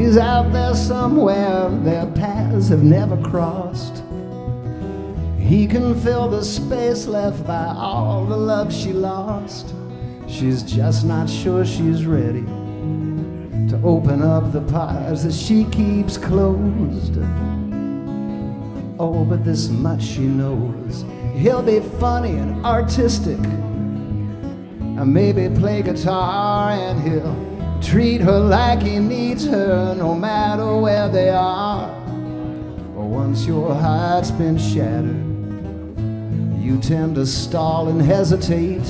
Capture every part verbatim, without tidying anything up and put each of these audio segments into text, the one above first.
He's out there somewhere, their paths have never crossed. He can fill the space left by all the love she lost. She's just not sure she's ready to open up the parts that she keeps closed. Oh, but this much she knows: he'll be funny and artistic, and maybe play guitar, and he'll treat her like he needs her, no matter where they are. But once your heart's been shattered, you tend to stall and hesitate.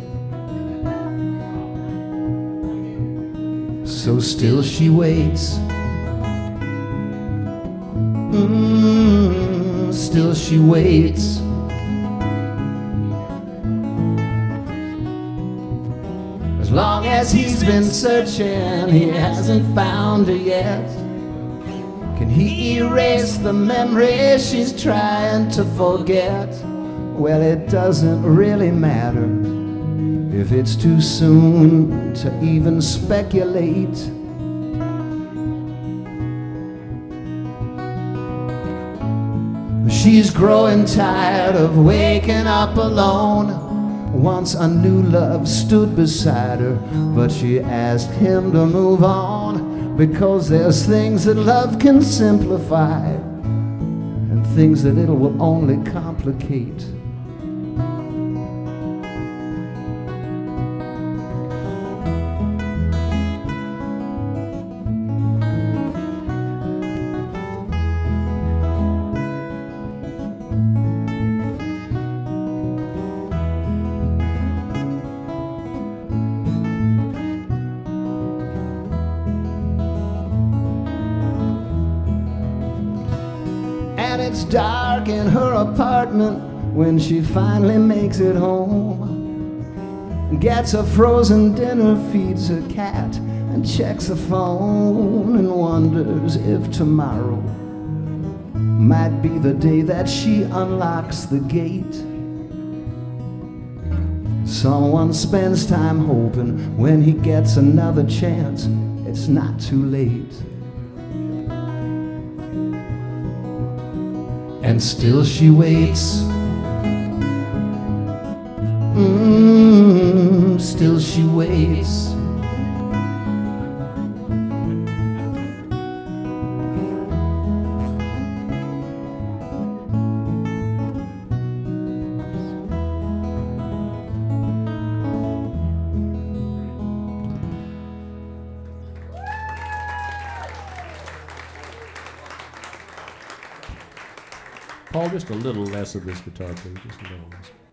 So still she waits. Mm, still she waits. As long as he's been searching, he hasn't found her yet. Can he erase the memory she's trying to forget? Well, it doesn't really matter if it's too soon to even speculate. She's growing tired of waking up alone. Once a new love stood beside her, but she asked him to move on, because there's things that love can simplify and things that it will only complicate. And it's dark in her apartment when she finally makes it home. Gets a frozen dinner, feeds her cat, and checks the phone, and wonders if tomorrow might be the day that she unlocks the gate. Someone spends time hoping when he gets another chance, it's not too late. And still she waits. Mm, still she waits. Paul, just a little less of this guitar, please. Just a little less.